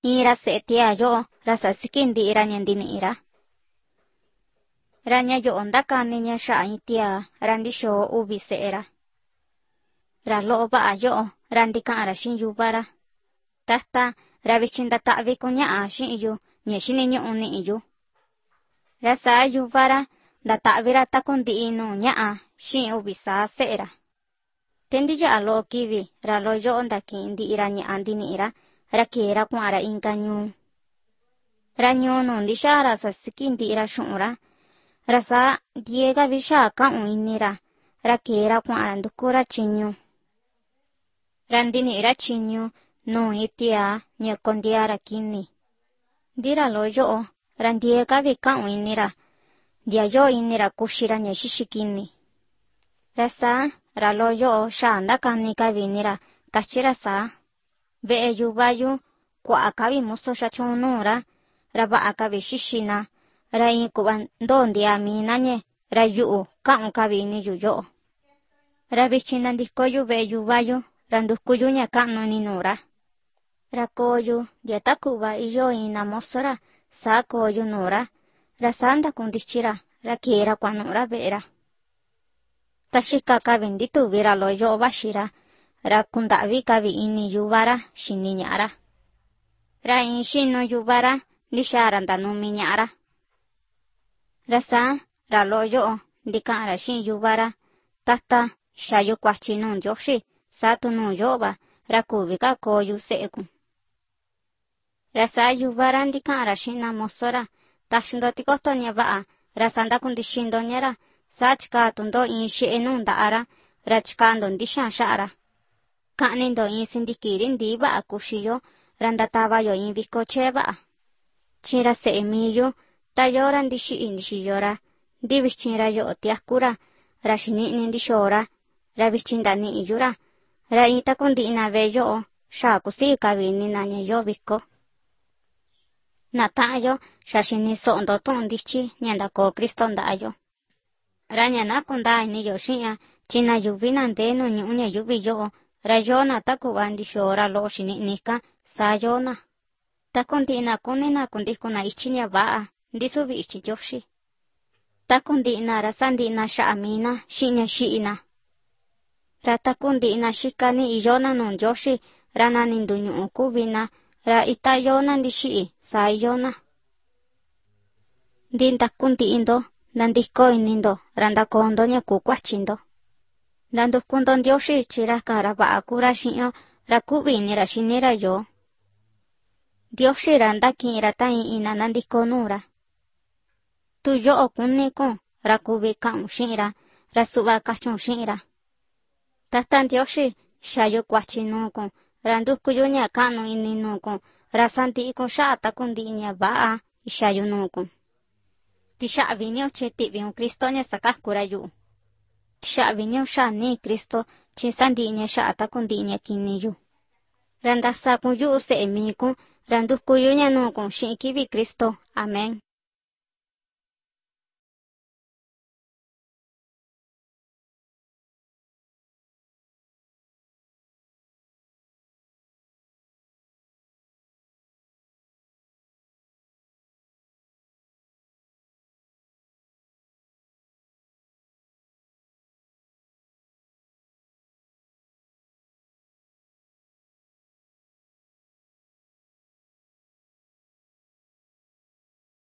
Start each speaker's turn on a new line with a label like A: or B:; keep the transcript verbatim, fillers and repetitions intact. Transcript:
A: Ira se'e tia yo rasa sikindi ira nyandini ira. Ranya yo ndakani nya sha itia randi sho ubi se'era. Ra lo ba yo randi kara shin yubara. Tata rabichinda ta'vi kunya a shin yu nye shini nyu uni yu. Rasa yubara da ta'vira takundi inu nya a shin ubi sa se'era. Tendi ya lo kiwi ra lo yo ndakindi ira nya andini ira. Rakera kuara inka nyu. Ra nyu nundi sha rasa sikindi ira shunra. Rasa diega visha ka uinira. Rakera kuara ndukura chinyu. Randini ira chinyu no itia nyekondia rakini. Dira lo yo randiega vika uinira. Dia yo inira kushira nyeshishikini. Rasa ra lo yo sha ndakani ka vinira kachira sa. Ve yuvayu kwa akabi muso shachonura raba akabi shishina ra inkuban dondi amina nye ra yu ka ukabi ni yuyo ra bichina ndikoyu ve yuvayu ra ndukuyu nya kanu ni nura ra koyu dieta kuba iyo ina mosora sa koyu nura ra sanda kundichira ra kiera kwa nura vera tashika kabi nditu vira lo yo bashira ra kundavi kavi ini yuvara shini nyara. Ra in shino yuvara nishara ndanumi nyara. Rasa ra lo yo ndikara shin yuvara tata shayo kwachi nun yoshi sato nun yoba ra kubika koyu seku. Rasa yuvara ndikara shina mosora tashindo tikoto nyavaa rasa ndakundishindo nyara sachka tundo in shi enun daara ra chikando ndishan shara. Kanindo in sindikiri ndiba akushiyo randataba yo in bikocheba. Chira se emiyo tayora ndishi indishiyora ndibichinra yo tiakura rashini indishora rabichindani iyura ra itakundi inabe yo shakusi kabini nanya yo biko. Natayo shashini sondo tundichi nyandako Kristo ndayo. Ranya nakunda ini yo shia china yubina ndeno nyunya yubi yo. Rayona takubandi shora lo shininika sayona. Takundi ina kunina kundikuna ichinya baa ndisubi ichi yoshi. Takundi ina rasandi ina shaamina shinya shiina. Ratakundi ina shikani iyona nun yoshi rana nindunyu ukubina ra itayona ndishii sayona. Ndintakundi indo nandiko inindo randakondo nyakukwachindo. Dando kundo ndioshi chira kara ba akura shinyo rakubi ni rashinira yo. Dioshi randa kira tai ina nandiko nura. Tu yo okuniko rakubi kaun shira rasuba kachun shira. Tatan dioshi shayo kwachi nuko randuku yunya kanu ini nuko rasanti ikon shata kundi inya baa ishayo nuko. Tisha vinyo cheti vion Kristonya sakakura yu. Tisha vinyo sha ni Kristo chinsandi inya sha atakundi inya kini yu. Randa sa kun yu se emiku randuku yunya nuko shinkibi Kristo. Amen.